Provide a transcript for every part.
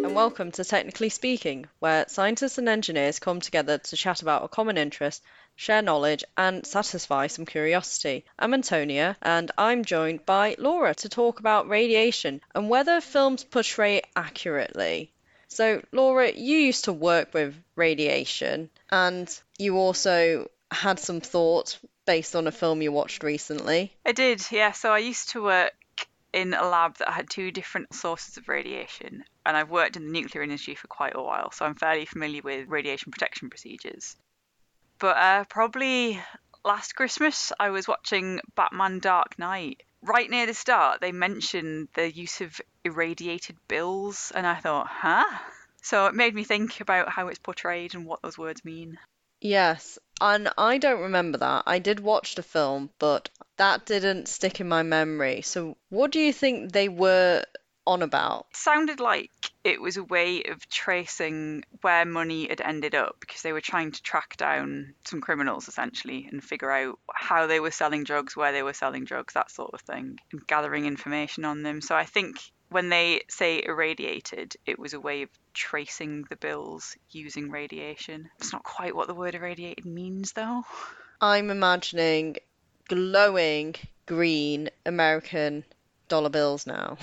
and welcome to Technically Speaking, where scientists and engineers come together to chat about a common interest, share knowledge, and satisfy some curiosity. I'm Antonia, and I'm joined by Laura to talk about radiation and whether films portray it accurately. So, Laura, you used to work with radiation, and you also had some thoughts based on a film you watched recently. I did, yeah. So I used to work in a lab that had two different sources of radiation, and I've worked in the nuclear industry for quite a while, so I'm fairly familiar with radiation protection procedures. But probably last Christmas, I was watching Batman Dark Knight. Right near the start, they mentioned the use of irradiated bills, and I thought, huh? So it made me think about how it's portrayed and what those words mean. Yes, and I don't remember that. I did watch the film, but that didn't stick in my memory. So, what do you think they were on about? It sounded like it was a way of tracing where money had ended up because they were trying to track down some criminals essentially and figure out how they were selling drugs, where they were selling drugs, that sort of thing, and gathering information on them. So I think when they say irradiated, it was a way of tracing the bills using radiation. It's not quite what the word irradiated means though. I'm imagining glowing green American dollar bills now.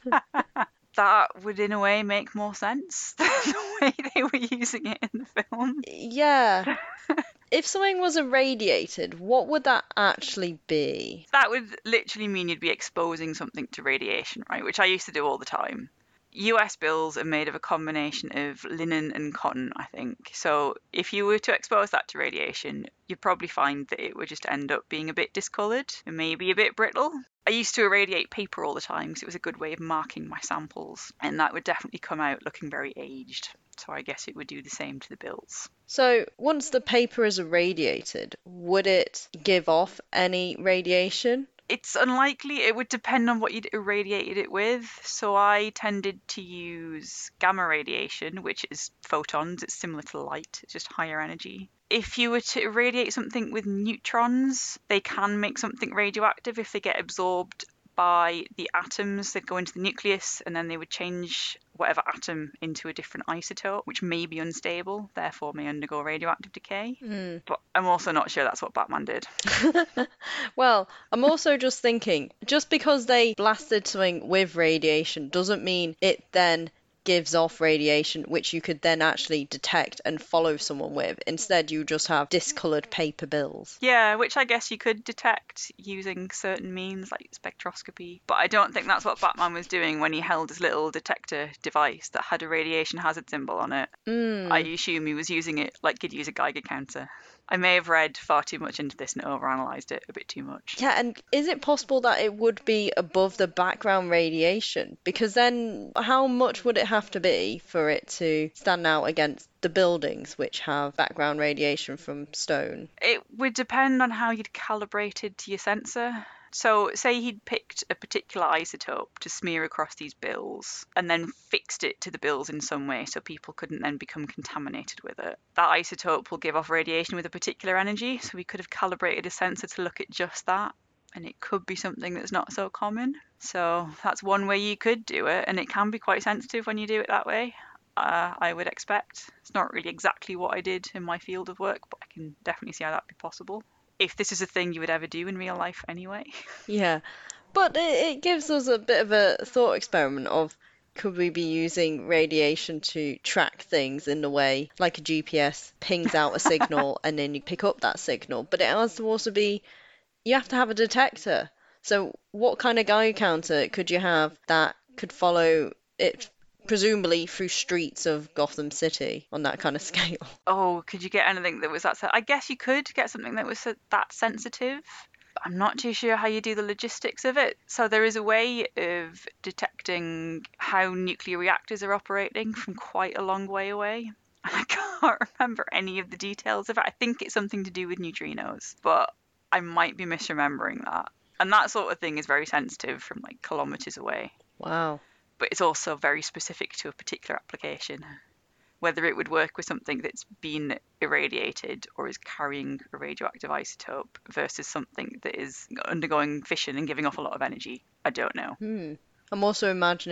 That would in a way make more sense than the way they were using it in the film. Yeah. If something was irradiated, what would that actually be? That would literally mean you'd be exposing something to radiation, right? Which I used to do all the time. US bills are made of a combination of linen and cotton, I think. So if you were to expose that to radiation, you'd probably find that it would just end up being a bit discoloured and maybe a bit brittle. I used to irradiate paper all the time because it was a good way of marking my samples, and that would definitely come out looking very aged. So I guess it would do the same to the bills. So, once the paper is irradiated, would it give off any radiation? It's unlikely. It would depend on what you'd irradiated it with. So I tended to use gamma radiation, which is photons. It's similar to light, it's just higher energy. If you were to irradiate something with neutrons, they can make something radioactive if they get absorbed by the atoms that go into the nucleus, and then they would change whatever atom into a different isotope, which may be unstable, therefore may undergo radioactive decay. But I'm also not sure that's what Batman did. Well, I'm also just thinking, just because they blasted something with radiation doesn't mean it then gives off radiation which you could then actually detect and follow someone with. Instead, you just have discoloured paper bills. Yeah, which I guess you could detect using certain means like spectroscopy. But I don't think that's what Batman was doing when he held his little detector device that had a radiation hazard symbol on it. I assume he was using it like he'd use a Geiger counter. I may have read far too much into this and overanalyzed it a bit too much. Yeah, and is it possible that it would be above the background radiation? Because then how much would it have to be for it to stand out against the buildings which have background radiation from stone? It would depend on how you'd calibrated your sensor. So, say he'd picked a particular isotope to smear across these bills and then fixed it to the bills in some way so people couldn't then become contaminated with it. That isotope will give off radiation with a particular energy, so we could have calibrated a sensor to look at just that. And it could be something that's not so common. So, that's one way you could do it, and it can be quite sensitive when you do it that way. I would expect. It's not really exactly what I did in my field of work, but I can definitely see how that'd be possible. If this is a thing you would ever do in real life anyway. Yeah, but it gives us a bit of a thought experiment of could we be using radiation to track things in the way like a GPS pings out a signal and then you pick up that signal, but it has to also be you have to have a detector. So what kind of Geiger counter could you have that could follow it presumably through streets of Gotham City on that kind of scale? Oh, could you get anything that was that? I guess you could get something that was that sensitive. But I'm not too sure how you do the logistics of it. So there is a way of detecting how nuclear reactors are operating from quite a long way away. I can't remember any of the details of it. I think it's something to do with neutrinos, but I might be misremembering that. And that sort of thing is very sensitive from like kilometers away. Wow. But it's also very specific to a particular application. Whether it would work with something that's been irradiated or is carrying a radioactive isotope versus something that is undergoing fission and giving off a lot of energy, I don't know. I'm also imagining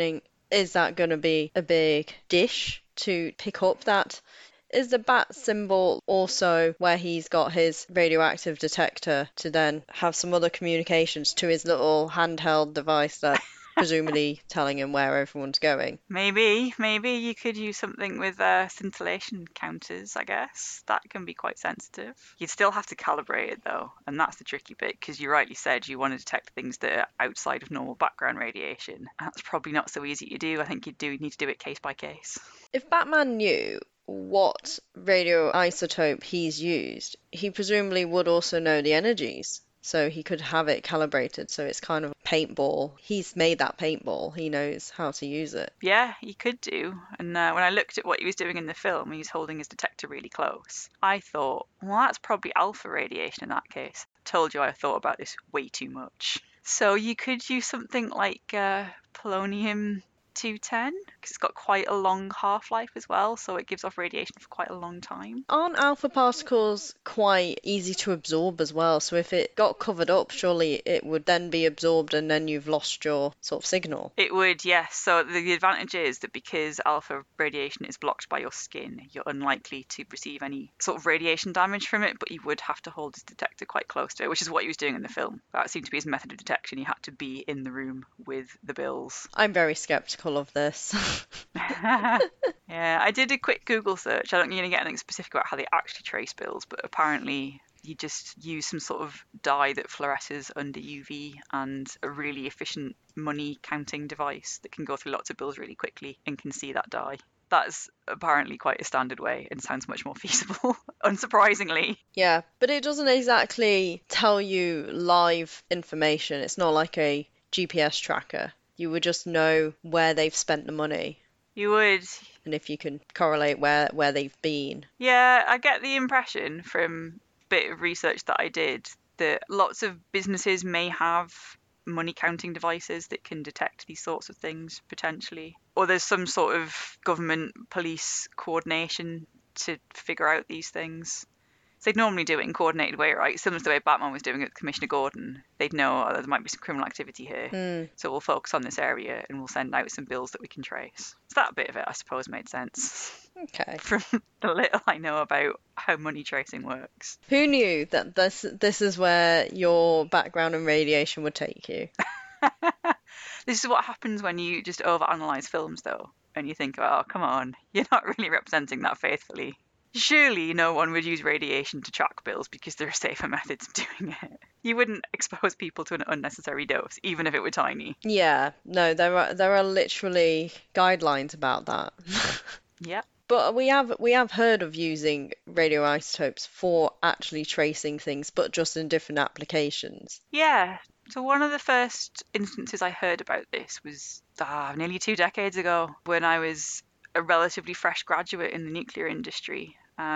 is that going to be a big dish to pick up that? Is the bat symbol also where he's got his radioactive detector to then have some other communications to his little handheld device that presumably telling him where everyone's going? Maybe you could use something with scintillation counters, I guess. That can be quite sensitive. You'd still have to calibrate it though, and that's the tricky bit because you rightly said you want to detect things that are outside of normal background radiation. That's probably not so easy to do. I think you'd need to do it case by case. If Batman knew what radioisotope he's used, he presumably would also know the energies. So he could have it calibrated so it's kind of a paintball. He's made that paintball. He knows how to use it. Yeah, he could do. And when I looked at what he was doing in the film, he was holding his detector really close. I thought, well, that's probably alpha radiation in that case. Told you I thought about this way too much. So you could use something like polonium 210 because it's got quite a long half-life as well, so it gives off radiation for quite a long time. Aren't alpha particles quite easy to absorb as well? So if it got covered up, surely it would then be absorbed and then you've lost your sort of signal. It would, yes. So the advantage is that because alpha radiation is blocked by your skin, you're unlikely to receive any sort of radiation damage from it, but you would have to hold his detector quite close to it, which is what he was doing in the film. That seemed to be his method of detection. He had to be in the room with the bills. I'm very skeptical of this. Yeah, I did a quick Google search. I don't going to get anything specific about how they actually trace bills, but apparently you just use some sort of dye that fluoresces under UV and a really efficient money counting device that can go through lots of bills really quickly and can see that dye. That's apparently quite a standard way and sounds much more feasible, unsurprisingly. Yeah, but it doesn't exactly tell you live information. It's not like a GPS tracker. You would just know where they've spent the money. You would. And if you can correlate where they've been. Yeah, I get the impression from a bit of research that I did that lots of businesses may have money counting devices that can detect these sorts of things potentially. Or there's some sort of government police coordination to figure out these things. So they'd normally do it in a coordinated way, right? Similar to the way Batman was doing it with Commissioner Gordon. They'd know there might be some criminal activity here. So we'll focus on this area and we'll send out some bills that we can trace. So that bit of it, I suppose, made sense. Okay. From the little I know about how money tracing works. Who knew that this is where your background in radiation would take you? This is what happens when you just overanalyze films, though, and you think, oh, come on, you're not really representing that faithfully. Surely no one would use radiation to track bills because there are safer methods of doing it. You wouldn't expose people to an unnecessary dose, even if it were tiny. Yeah, no, there are literally guidelines about that. Yeah. But we have heard of using radioisotopes for actually tracing things, but just in different applications. Yeah. So one of the first instances I heard about this was nearly 2 decades ago when I was a relatively fresh graduate in the nuclear industry.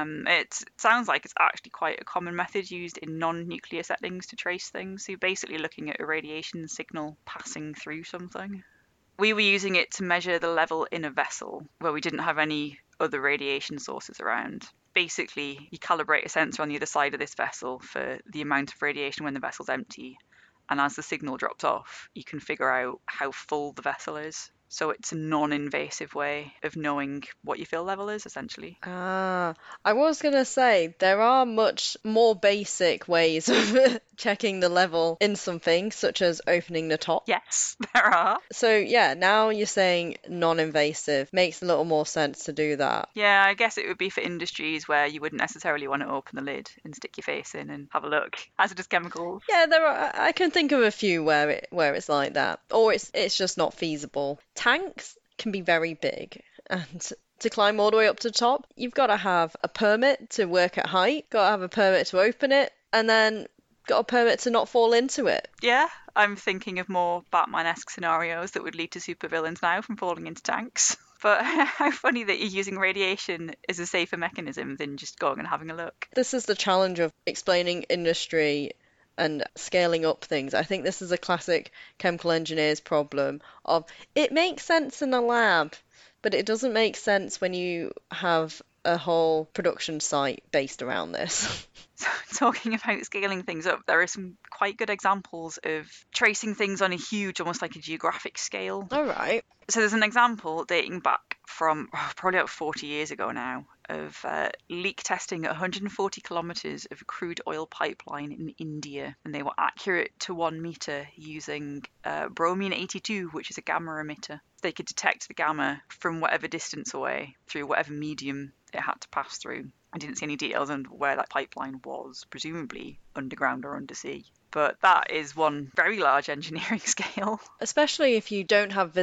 It sounds like it's actually quite a common method used in non-nuclear settings to trace things. So you're basically looking at a radiation signal passing through something. We were using it to measure the level in a vessel where we didn't have any other radiation sources around. Basically, you calibrate a sensor on the other side of this vessel for the amount of radiation when the vessel's empty. And as the signal drops off, you can figure out how full the vessel is. So it's a non-invasive way of knowing what your fill level is, essentially. I was going to say, there are much more basic ways of checking the level in something, such as opening the top. Yes, there are. So yeah, now you're saying non-invasive. Makes a little more sense to do that. Yeah, I guess it would be for industries where you wouldn't necessarily want to open the lid and stick your face in and have a look. Hazardous chemicals. Yeah, I can think of a few where it's like that. Or it's just not feasible. Tanks can be very big, and to climb all the way up to the top, you've got to have a permit to work at height, got to have a permit to open it, and then got a permit to not fall into it. Yeah, I'm thinking of more Batman-esque scenarios that would lead to supervillains now from falling into tanks. But how funny that you're using radiation as a safer mechanism than just going and having a look. This is the challenge of explaining industry and scaling up things. I think this is a classic chemical engineer's problem of it makes sense in a lab, but it doesn't make sense when you have a whole production site based around this. So, talking about scaling things up, there are some quite good examples of tracing things on a huge, almost like a geographic scale. All right. So there's an example dating back from probably about 40 years ago now of leak testing 140 kilometers of a crude oil pipeline in India, and they were accurate to 1 meter using bromine 82, which is a gamma emitter. They could detect the gamma from whatever distance away through whatever medium it had to pass through. I didn't see any details on where that pipeline was, presumably underground or undersea. But that is one very large engineering scale. Especially if you don't have,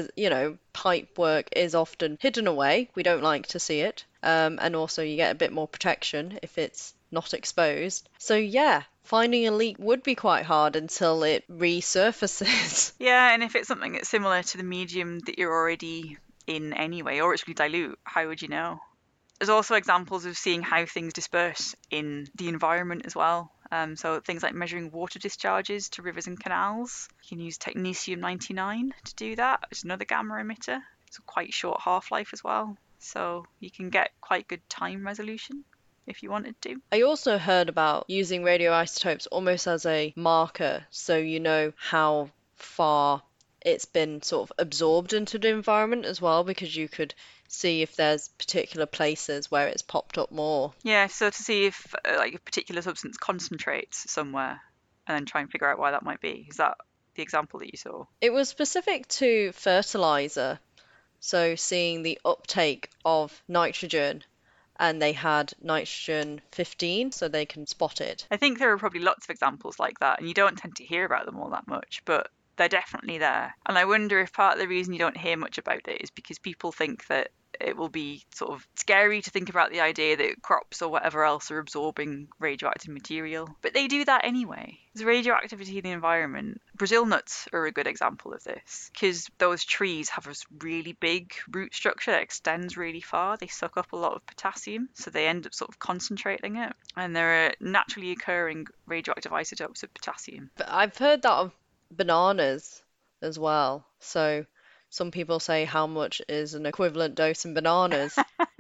pipe work is often hidden away. We don't like to see it. And also you get a bit more protection if it's not exposed. So yeah, finding a leak would be quite hard until it resurfaces. Yeah, and if it's something that's similar to the medium that you're already in anyway, or it's really dilute, how would you know? There's also examples of seeing how things disperse in the environment as well. So things like measuring water discharges to rivers and canals. You can use technetium-99 to do that. It's another gamma emitter. It's a quite short half-life as well. So you can get quite good time resolution if you wanted to. I also heard about using radioisotopes almost as a marker, so you know how far it's been sort of absorbed into the environment as well, because you could see if there's particular places where it's popped up more. Yeah, so to see if like a particular substance concentrates somewhere and then try and figure out why that might be. Is that the example that you saw? It was specific to fertilizer, so seeing the uptake of nitrogen, and they had nitrogen 15, so they can spot it. I think there are probably lots of examples like that, and you don't tend to hear about them all that much, but they're definitely there. And I wonder if part of the reason you don't hear much about it is because people think that it will be sort of scary to think about the idea that crops or whatever else are absorbing radioactive material. But they do that anyway. There's radioactivity in the environment. Brazil nuts are a good example of this, because those trees have a really big root structure that extends really far. They suck up a lot of potassium, so they end up sort of concentrating it. And there are naturally occurring radioactive isotopes of potassium. But I've heard that of bananas as well. So some people say how much is an equivalent dose in bananas.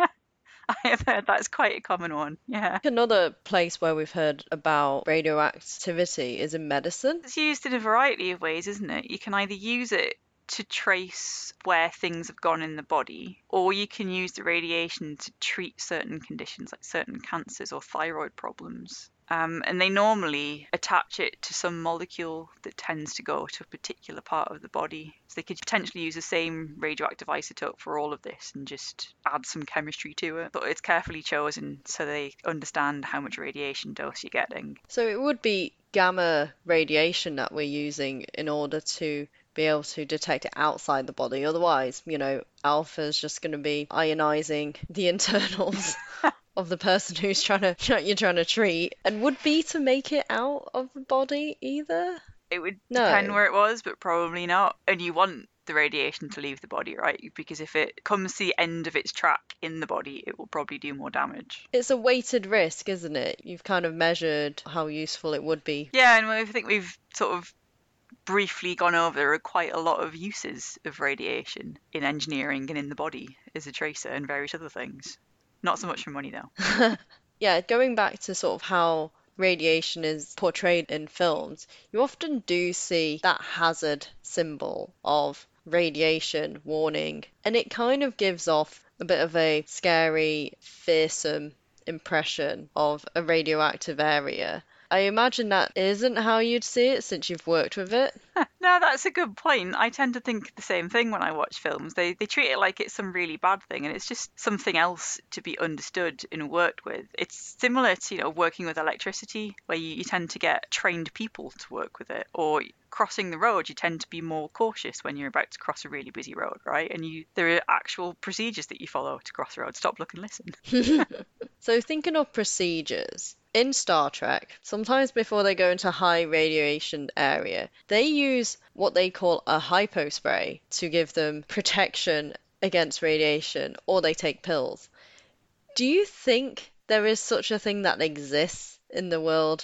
I have heard that's quite a common one, yeah. Another place where we've heard about radioactivity is in medicine. It's used in a variety of ways, isn't it? You can either use it to trace where things have gone in the body, or you can use the radiation to treat certain conditions like certain cancers or thyroid problems. And they normally attach it to some molecule that tends to go to a particular part of the body. So they could potentially use the same radioactive isotope for all of this and just add some chemistry to it. But it's carefully chosen so they understand how much radiation dose you're getting. So it would be gamma radiation that we're using in order to be able to detect it outside the body. Otherwise, alpha is just going to be ionizing the internals of the person who's you're trying to treat. And would beta make it out of the body either? It would No. depend where it was, but probably not. And you want the radiation to leave the body, right? Because if it comes to the end of its track in the body, it will probably do more damage. It's a weighted risk, isn't it? You've kind of measured how useful it would be. Yeah, and I think we've sort of briefly gone over, there are quite a lot of uses of radiation in engineering and in the body as a tracer and various other things. Not so much for money, though. Yeah, going back to sort of how radiation is portrayed in films, you often do see that hazard symbol of radiation warning, and it kind of gives off a bit of a scary, fearsome impression of a radioactive area. I imagine that isn't how you'd see it since you've worked with it. No, that's a good point. I tend to think the same thing when I watch films. They treat it like it's some really bad thing, and it's just something else to be understood and worked with. It's similar to, working with electricity, where you tend to get trained people to work with it, or crossing the road, you tend to be more cautious when you're about to cross a really busy road, right? And there are actual procedures that you follow to cross the road. Stop, look, and listen. So thinking of procedures, in Star Trek, sometimes before they go into high radiation area, they use what they call a hypospray to give them protection against radiation, or they take pills. Do you think there is such a thing that exists in the world?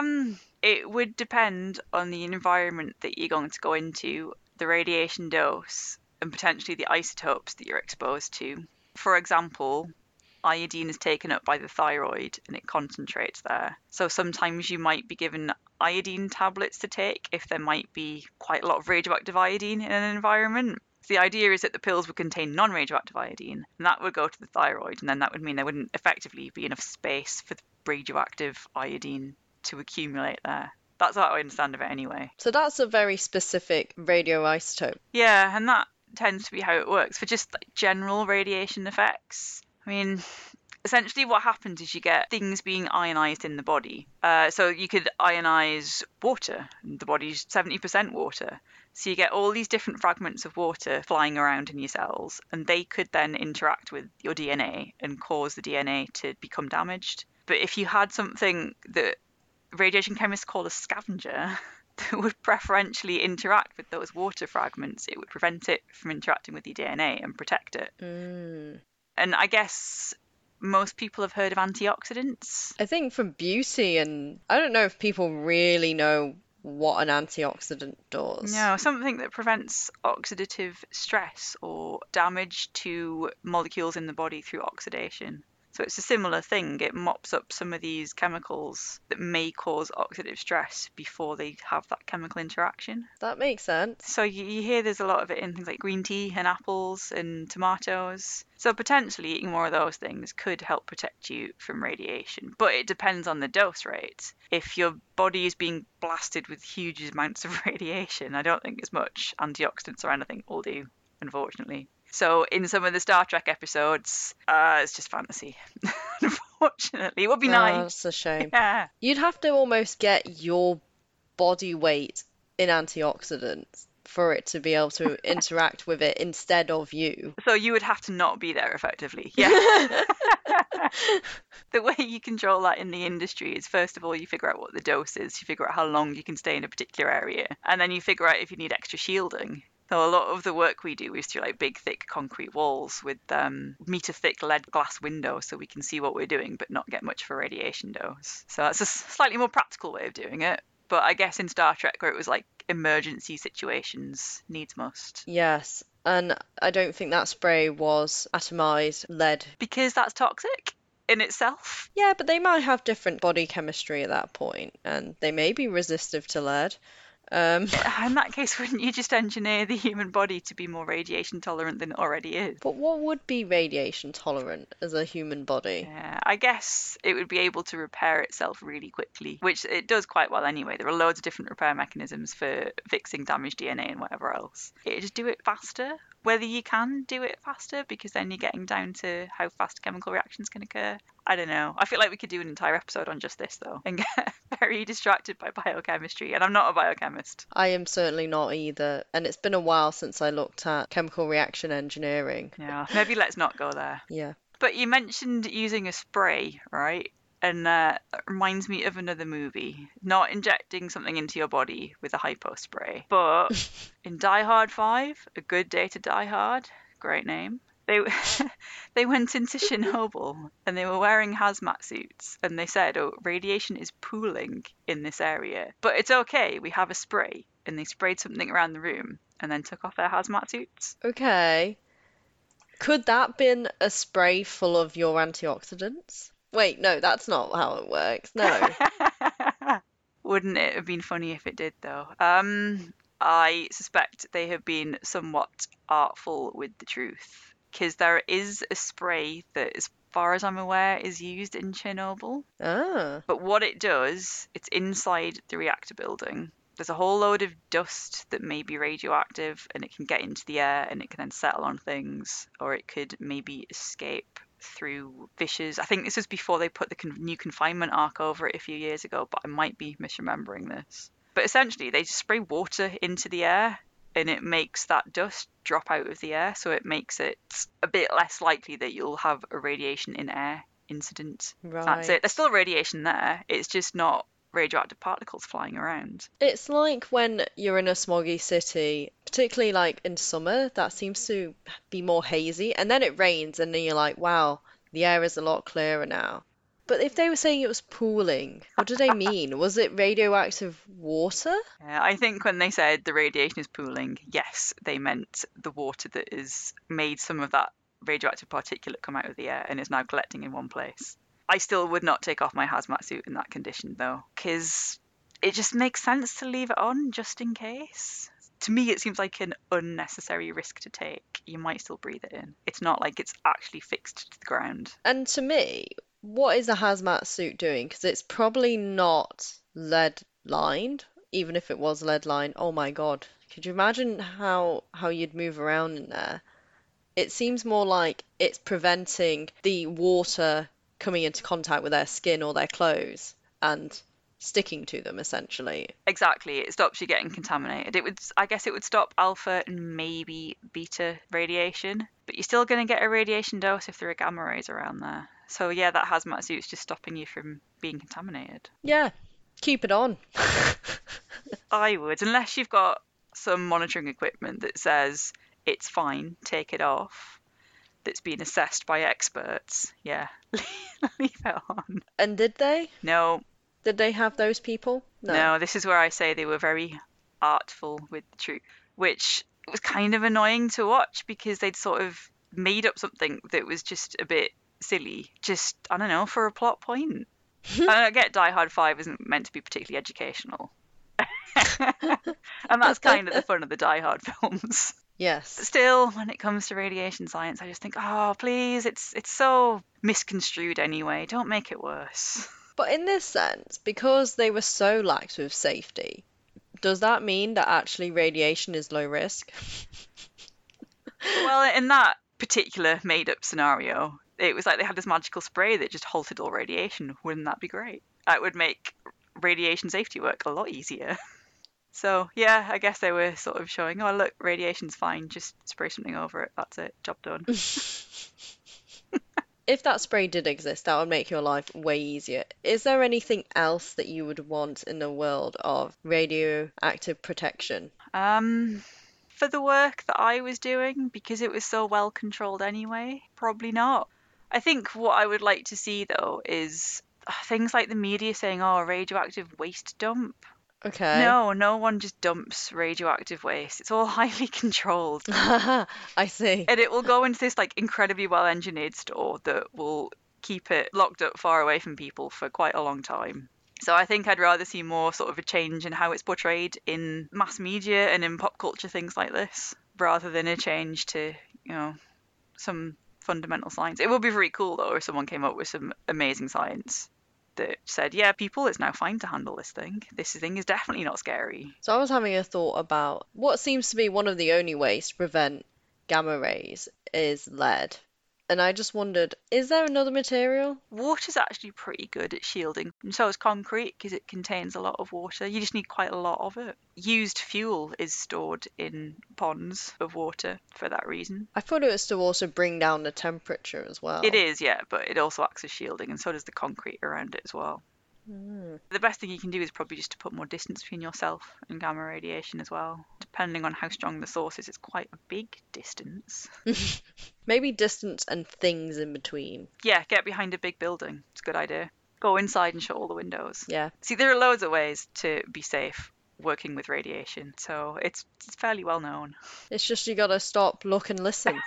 It would depend on the environment that you're going to go into, the radiation dose, and potentially the isotopes that you're exposed to. For example, iodine is taken up by the thyroid and it concentrates there. So sometimes you might be given iodine tablets to take if there might be quite a lot of radioactive iodine in an environment. So the idea is that the pills would contain non-radioactive iodine, and that would go to the thyroid, and then that would mean there wouldn't effectively be enough space for the radioactive iodine to accumulate there. That's how I understand of it anyway. So that's a very specific radioisotope. Yeah, and that tends to be how it works for just like general radiation effects. I mean, essentially what happens is you get things being ionized in the body. So you could ionize water, and the body's 70% water. So you get all these different fragments of water flying around in your cells, and they could then interact with your DNA and cause the DNA to become damaged. But if you had something that radiation chemists call a scavenger that would preferentially interact with those water fragments, it would prevent it from interacting with your DNA and protect it. And I guess most people have heard of antioxidants. I think for beauty, and I don't know if people really know what an antioxidant does. No, something that prevents oxidative stress or damage to molecules in the body through oxidation. So it's a similar thing. It mops up some of these chemicals that may cause oxidative stress before they have that chemical interaction. That makes sense. So you hear there's a lot of it in things like green tea and apples and tomatoes. So potentially eating more of those things could help protect you from radiation. But it depends on the dose rate. If your body is being blasted with huge amounts of radiation, I don't think as much antioxidants or anything will do, unfortunately. So in some of the Star Trek episodes, it's just fantasy. Unfortunately, it would be nice. That's a shame. Yeah. You'd have to almost get your body weight in antioxidants for it to be able to interact with it instead of you. So you would have to not be there effectively. Yeah. The way you control that in the industry is, first of all, you figure out what the dose is, you figure out how long you can stay in a particular area, and then you figure out if you need extra shielding. So a lot of the work we do is through like big, thick concrete walls with meter-thick lead glass windows so we can see what we're doing but not get much of a radiation dose. So that's a slightly more practical way of doing it. But I guess in Star Trek, where it was like emergency situations, needs must. Yes, and I don't think that spray was atomized lead. Because that's toxic in itself. Yeah, but they might have different body chemistry at that point, and they may be resistive to lead. In that case, wouldn't you just engineer the human body to be more radiation tolerant than it already is? But what would be radiation tolerant as a human body? Yeah, I guess it would be able to repair itself really quickly, which it does quite well anyway. There are loads of different repair mechanisms for fixing damaged DNA and whatever else. It'd just do it faster. Whether you can do it faster, because then you're getting down to how fast chemical reactions can occur, I don't know. I feel like we could do an entire episode on just this, though, and get very distracted by biochemistry, and I'm not a biochemist. I am certainly not either, and it's been a while since I looked at chemical reaction engineering. Yeah, maybe let's not go there. Yeah. But you mentioned using a spray, right? And that reminds me of another movie. Not injecting something into your body with a hypo spray, but in Die Hard 5, A Good Day to Die Hard, great name, they went into Chernobyl and they were wearing hazmat suits, and they said, oh, radiation is pooling in this area, but it's okay, we have a spray. And they sprayed something around the room and then took off their hazmat suits. Okay. Could that been a spray full of your antioxidants? Wait, no, that's not how it works. No. Wouldn't it have been funny if it did, though? I suspect they have been somewhat artful with the truth, because there is a spray that, as far as I'm aware, is used in Chernobyl. Ah. But what it does, it's inside the reactor building. There's a whole load of dust that may be radioactive, and it can get into the air and it can then settle on things, or it could maybe escape through fissures. I think this was before they put the new confinement arc over it a few years ago, but I might be misremembering this. But essentially, they just spray water into the air, and it makes that dust drop out of the air, so it makes it a bit less likely that you'll have a radiation in air incident. Right. That's it. There's still radiation there. It's just not radioactive particles flying around. It's like when you're in a smoggy city, particularly like in summer, that seems to be more hazy, and then it rains and then you're like, wow, the air is a lot clearer now. But if they were saying it was pooling, what do they mean? Was it radioactive water? Yeah, I think when they said the radiation is pooling, yes, they meant the water that has made some of that radioactive particulate come out of the air and is now collecting in one place. I still would not take off my hazmat suit in that condition, though, because it just makes sense to leave it on just in case. To me, it seems like an unnecessary risk to take. You might still breathe it in. It's not like it's actually fixed to the ground. And to me, what is a hazmat suit doing? Because it's probably not lead lined. Even if it was lead lined, oh my God. Could you imagine how you'd move around in there? It seems more like it's preventing the water coming into contact with their skin or their clothes and sticking to them, essentially. Exactly, it stops you getting contaminated. I guess it would stop alpha and maybe beta radiation, but you're still going to get a radiation dose if there are gamma rays around there. So yeah, that hazmat suit's just stopping you from being contaminated. Yeah, keep it on. I would, unless you've got some monitoring equipment that says it's fine, take it off, that's been assessed by experts. Yeah, leave it on. And did they? No. Did they have those people? No, this is where I say they were very artful with the truth, which was kind of annoying to watch because they'd sort of made up something that was just a bit silly, just, I don't know, for a plot point. I get Die Hard 5 isn't meant to be particularly educational. And that's kind of the fun of the Die Hard films. Yes. But still, when it comes to radiation science, I just think, oh, please, it's so misconstrued anyway. Don't make it worse. But in this sense, because they were so lax with safety, does that mean that actually radiation is low risk? Well, in that particular made-up scenario, it was like they had this magical spray that just halted all radiation. Wouldn't that be great? That would make radiation safety work a lot easier. So, yeah, I guess they were sort of showing, oh, look, radiation's fine, just spray something over it, that's it, job done. If that spray did exist, that would make your life way easier. Is there anything else that you would want in the world of radioactive protection? For the work that I was doing, because it was so well controlled anyway, probably not. I think what I would like to see, though, is things like the media saying, oh, a radioactive waste dump. Okay. No one just dumps radioactive waste. It's all highly controlled. I see. And it will go into this like incredibly well engineered store that will keep it locked up far away from people for quite a long time. So I think I'd rather see more sort of a change in how it's portrayed in mass media and in pop culture, things like this, rather than a change to, some fundamental science. It would be very cool though if someone came up with some amazing science that said, yeah, people, it's now fine to handle this thing. This thing is definitely not scary. So I was having a thought about what seems to be one of the only ways to prevent gamma rays is lead. And I just wondered, is there another material? Water's actually pretty good at shielding, and so is concrete because it contains a lot of water. You just need quite a lot of it. Used fuel is stored in ponds of water for that reason. I thought it was to also bring down the temperature as well. It is, yeah, but it also acts as shielding, and so does the concrete around it as well. The best thing you can do is probably just to put more distance between yourself and gamma radiation as well. Depending on how strong the source is, it's quite a big distance. Maybe distance and things in between. Yeah, get behind a big building. It's a good idea. Go inside and shut all the windows. Yeah. See, there are loads of ways to be safe working with radiation, so it's fairly well known. It's just you gotta stop, look and listen.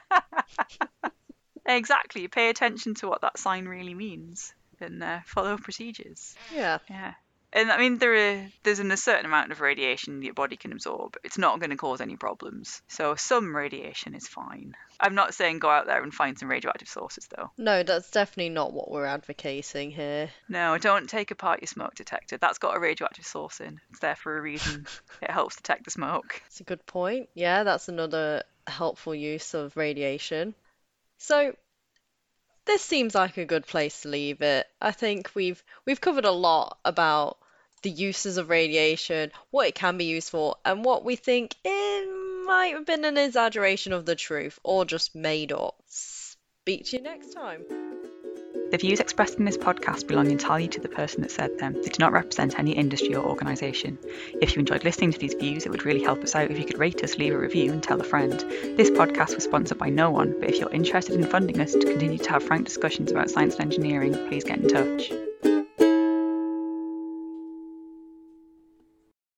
Exactly. Pay attention to what that sign really means. And follow procedures. Yeah. And I mean, there's a certain amount of radiation your body can absorb. It's not going to cause any problems. So some radiation is fine. I'm not saying go out there and find some radioactive sources, though. No, that's definitely not what we're advocating here. No, don't take apart your smoke detector. That's got a radioactive source in. It's there for a reason. It helps detect the smoke. That's a good point. Yeah, that's another helpful use of radiation. So this seems like a good place to leave it. I think we've covered a lot about the uses of radiation, what it can be used for, and what we think it might have been an exaggeration of the truth or just made up. Speak to you next time. The views expressed in this podcast belong entirely to the person that said them. They do not represent any industry or organisation. If you enjoyed listening to these views, it would really help us out if you could rate us, leave a review and tell a friend. This podcast was sponsored by no one, but if you're interested in funding us to continue to have frank discussions about science and engineering, please get in touch.